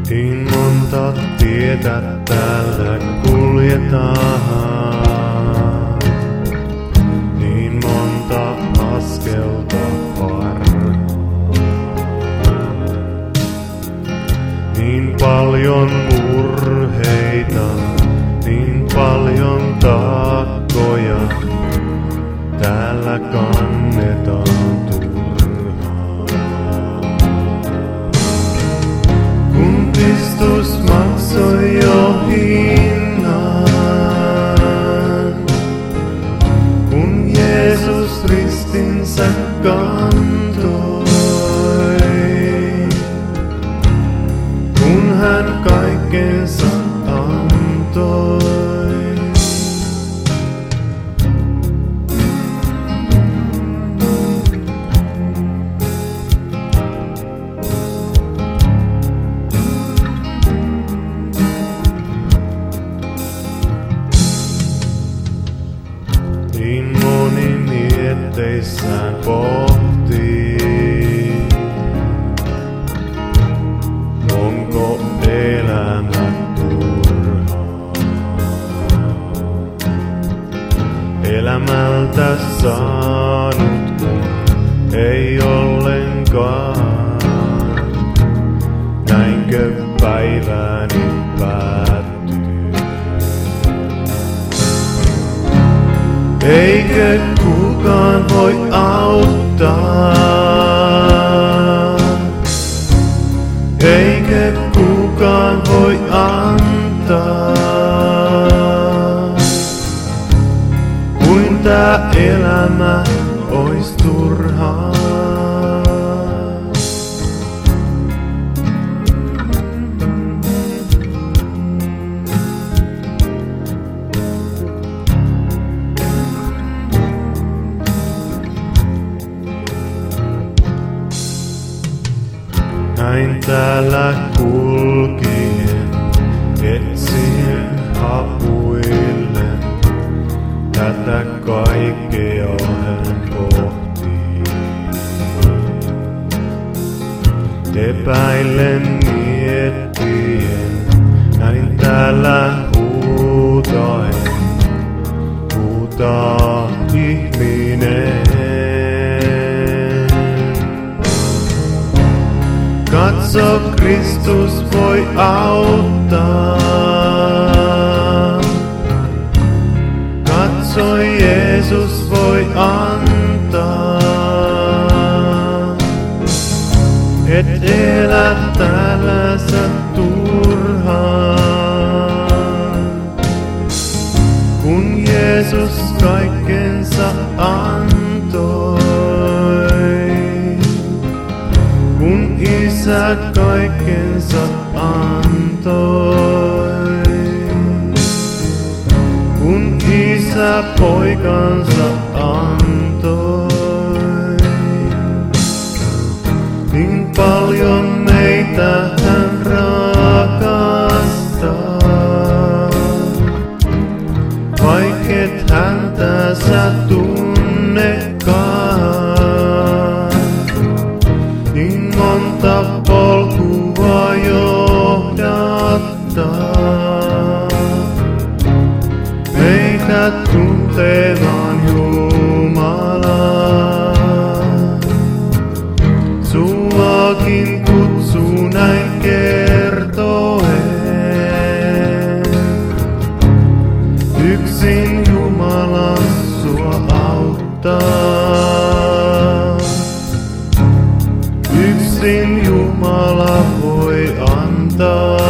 Niin monta tietä täällä kuljetaan, niin monta askelta varmaan. Niin paljon murheita, niin paljon taakkoja, täällä kannetaan turhaan. Kun Kristus maksoi jo hinnan, kun Jeesus ristinsä kantoi, kun hän kaikkensa antoi. Niin moni mietteissään pohtii, onko elämä turhaa. Elämältä saanut kun ei ollenkaan, näinkö päiväni päättyy. Eikö kukaan voi auttaa? Eikö kukaan voi antaa? Kuin tää elämä ois turhaa. Näin täällä kulkien, etsien hapuillen, tätä kaikkea hän pohtii. Epäillen miettien, näin täällä huutaen, huutaa ihminen. Katso, Kristus voi auttaa. Katso, Jeesus voi antaa. Et elä täällä sä turhaan, kun Jeesus kaikkensa antoi. Kun Isä kaikkensa antoi, kun Isä poikansa antoi, niin paljon meitä hän rakastaa, vaikket häntä sä tunnekaan. Niin monta polkua johdattaa meitä tuntemaan Jumalaa. Suakin kutsuu näin kertoen, yksin Jumala sua auttaa. Yksin Jumala voi antaa.